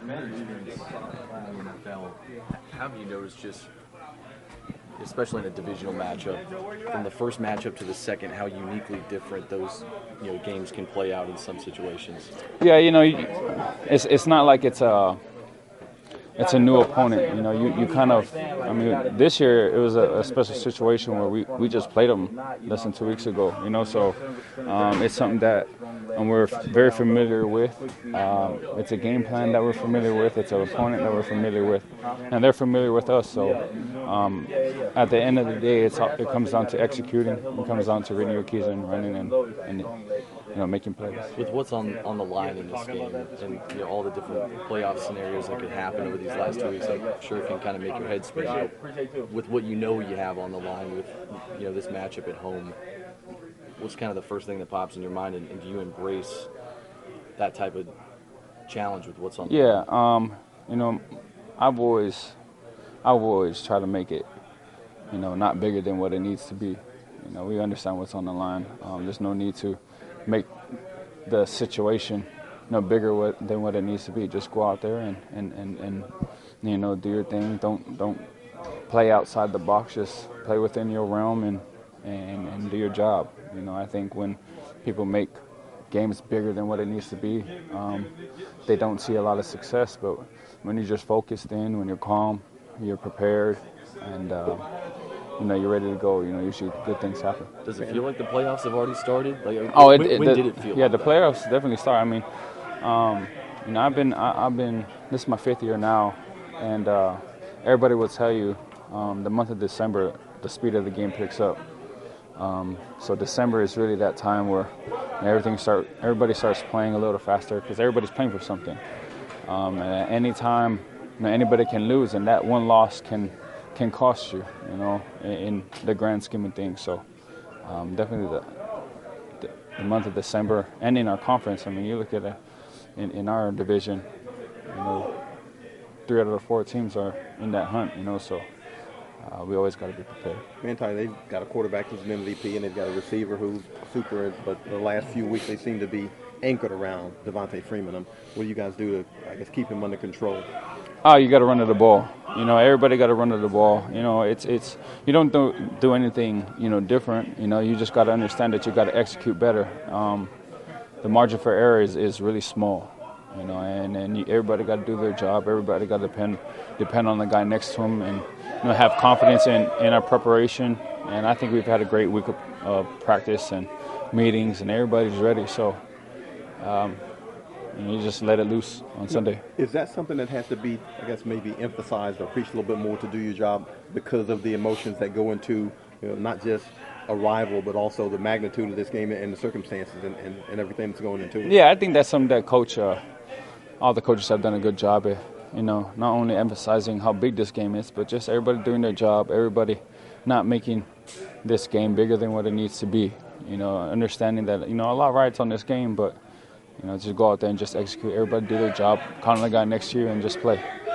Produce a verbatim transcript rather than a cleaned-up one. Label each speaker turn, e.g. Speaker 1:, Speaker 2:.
Speaker 1: From your experience in the N F L, how have you noticed just, especially in a divisional matchup, from the first matchup to the second, how uniquely different those you know games can play out in some situations?
Speaker 2: Yeah, you know, it's it's not like it's a it's a new opponent. You know, you, you kind of, I mean, this year it was a, a special situation where we, we just played them less than two weeks ago. You know, so um, it's something that um, we're very familiar with. Um, it's a game plan that we're familiar with. It's an opponent that we're familiar with, and they're familiar with us. So um, at the end of the day, it's it comes down to executing. It comes down to reading your keys and running and, and you know making plays.
Speaker 1: With what's on, on the line in this game and you know, all the different playoff scenarios that could happen over these last two weeks, I'm sure it can kind of make your head spin. With what you know you have on the line with you know this matchup at home, what's kind of the first thing that pops in your mind, and, and do you embrace that type of challenge with what's on the
Speaker 2: yeah,
Speaker 1: line?
Speaker 2: Yeah, um, you know, I've always, I've always tried to make it, you know, not bigger than what it needs to be. You know, we understand what's on the line. Um, there's no need to make the situation, you know, bigger what, than what it needs to be. Just go out there and, and, and, and you know, do your thing. Don't don't play outside the box. Just play within your realm and, and, and do your job. You know, I think when people make games bigger than what it needs to be, um, they don't see a lot of success. But when you're just focused in, when you're calm, you're prepared, and uh, you know you're ready to go, you know usually good things happen.
Speaker 1: Does it feel like the playoffs have already started? Like,
Speaker 2: oh,
Speaker 1: when,
Speaker 2: it, it,
Speaker 1: when
Speaker 2: the,
Speaker 1: did it feel?
Speaker 2: Yeah,
Speaker 1: like
Speaker 2: the
Speaker 1: that?
Speaker 2: playoffs definitely start. I mean, um, you know, I've been, I, I've been. This is my fifth year now, and uh, everybody will tell you, um, the month of December, the speed of the game picks up. Um, so December is really that time where everything start, everybody starts playing a little faster because everybody's playing for something. Um, and at any time, you know, anybody can lose, and that one loss can can cost you, you know, in, in the grand scheme of things. So um, definitely the, the the month of December, and in our conference. I mean, you look at it in, in our division, you know, three out of the four teams are in that hunt, you know, so. Uh, we always got to be prepared.
Speaker 3: Manti, they've got a quarterback who's an M V P, and they've got a receiver who's super, but the last few weeks they seem to be anchored around Devontae Freeman. Um, what do you guys do to, I guess, keep him under control?
Speaker 2: Oh, you got to run to the ball. You know, everybody got to run to the ball. You know, it's it's you don't do, do anything, you know, different. You know, you just got to understand that you got to execute better. Um, the margin for error is, is really small. You know, and, and you, everybody got to do their job. Everybody got to depend depend on the guy next to him, and you know, have confidence in, in our preparation. And I think we've had a great week of uh, practice and meetings, and everybody's ready. So um, you just let it loose on Sunday.
Speaker 3: Is that something that has to be, I guess, maybe emphasized or preached a little bit more to do your job because of the emotions that go into, you know, not just a rival, but also the magnitude of this game and the circumstances and, and, and everything that's going into it?
Speaker 2: Yeah, I think that's something that coach, uh, all the coaches have done a good job at. You know, not only emphasizing how big this game is, but just everybody doing their job, everybody not making this game bigger than what it needs to be. You know, understanding that, you know, a lot rides on this game, but, you know, just go out there and just execute. Everybody do their job, count on the guy next year, and just play.